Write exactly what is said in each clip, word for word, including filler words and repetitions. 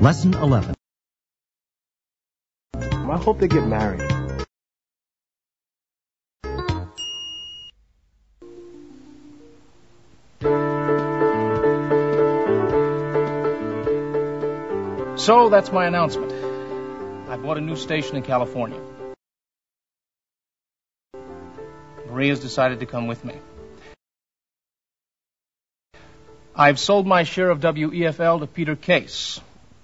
Lesson eleven. I hope they get married. So that's my announcement. I bought a new station in California. Maria's decided to come with me. I've sold my share of W E F L to Peter Case.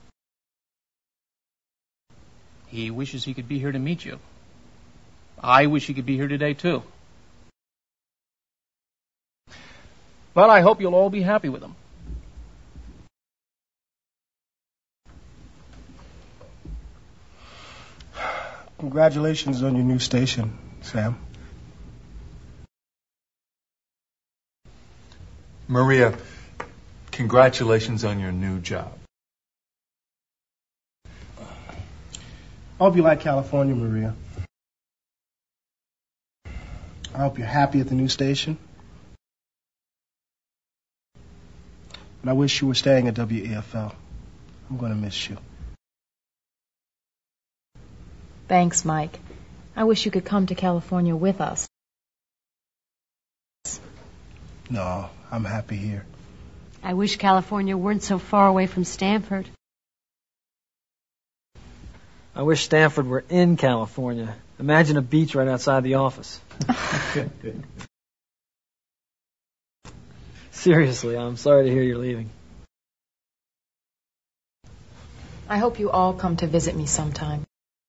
He wishes he could be here to meet you. I wish he could be here today, too. But I hope you'll all be happy with him. Congratulations on your new station, Sam. Maria, congratulations on your new job. I hope you like California, Maria. I hope you're happy at the new station. And I wish you were staying at W E F L. I'm going to miss you. Thanks, Mike. I wish you could come to California with us. No, I'm happy here. I wish California weren't so far away from Stanford. I wish Stanford were in California. Imagine a beach right outside the office. Seriously, I'm sorry to hear you're leaving. I hope you all come to visit me sometime.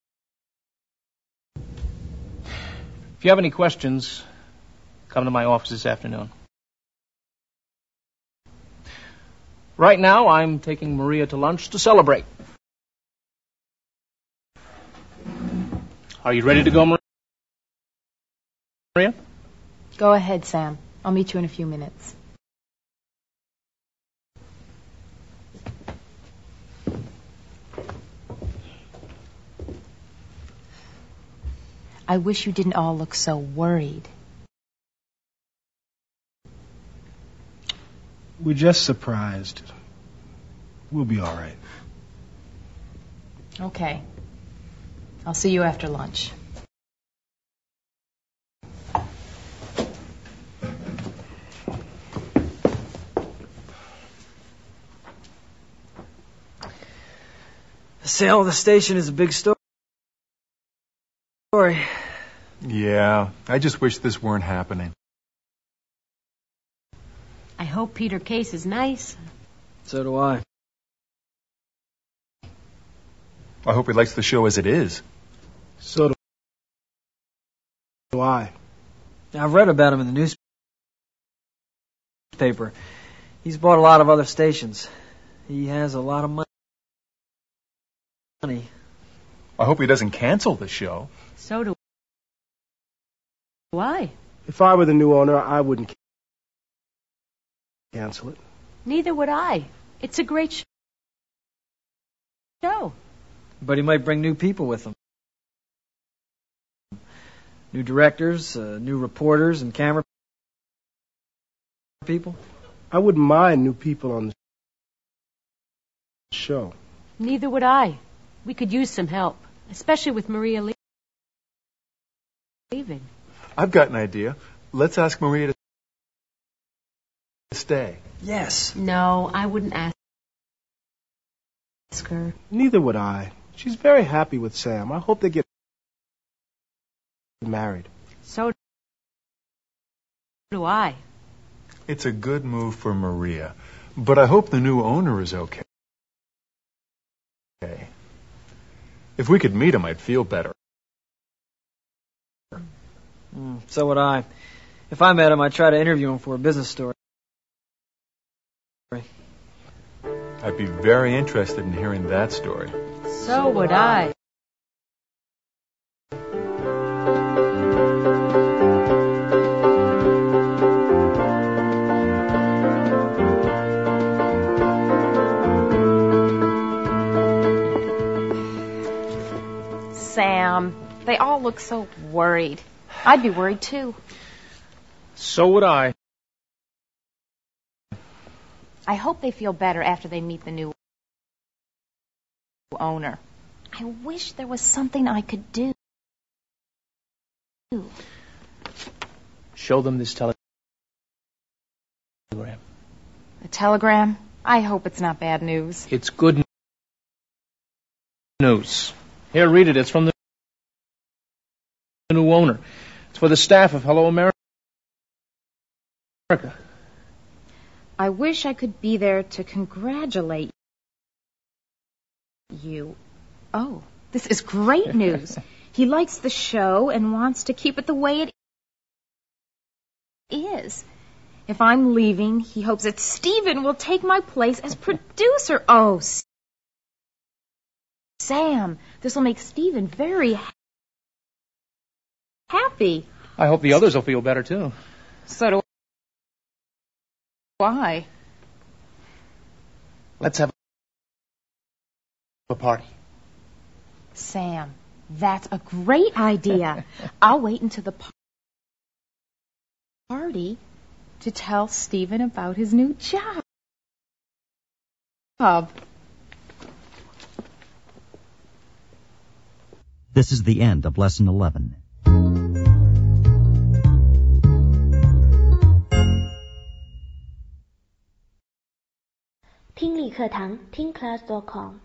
If you have any questions, come to my office this afternoon. Right now, I'm taking Maria to lunch to celebrate. Are you ready to go, Maria? Go ahead, Sam. I'll meet you in a few minutes. I wish you didn't all look so worried. We're just surprised. We'll be all right. Okay. I'll see you after lunch. The sale of the station is a big story. Yeah, I just wish this weren't happening. I hope Peter Case is nice. So do I. I hope he likes the show as it is. So do I. I've read about him in the newspaper. He's bought a lot of other stations. He has a lot of money. I hope he doesn't cancel the show. So do I. If I were the new owner, I wouldn't cancel it. Neither would I. It's a great sh- show. But he might bring new people with him. New directors, uh, new reporters, and camera people. I wouldn't mind new people on the show. Neither would I. We could use some help, especially with Maria leaving. I've got an idea. Let's ask Maria to stay. Yes. No, I wouldn't ask her. Neither would I. She's very happy with Sam. I hope they get married. So do I. It's a good move for Maria, but I hope the new owner is okay. If we could meet him, I'd feel better. Mm, so would I. If I met him, I'd try to interview him for a business story. I'd be very interested in hearing that story. So would I. Sam, they all look so worried. I'd be worried too. So would I. I hope they feel better after they meet the new owner. I wish there was something I could do. Show them this telegram. A telegram? I hope it's not bad news. It's good news. Here, read it. It's from the new owner. It's for the staff of Hello America. I wish I could be there to congratulate you. Oh, this is great news. He likes the show and wants to keep it the way it is. If I'm leaving, he hopes that Stephen will take my place as producer. Oh, Sam, this will make Stephen very happy. I hope the others will feel better, too. So do I. Let's have a party. Sam, that's a great idea. I'll wait until the party to tell Stephen about his new job. This is the end of Lesson eleven. 听力课堂听 class dot com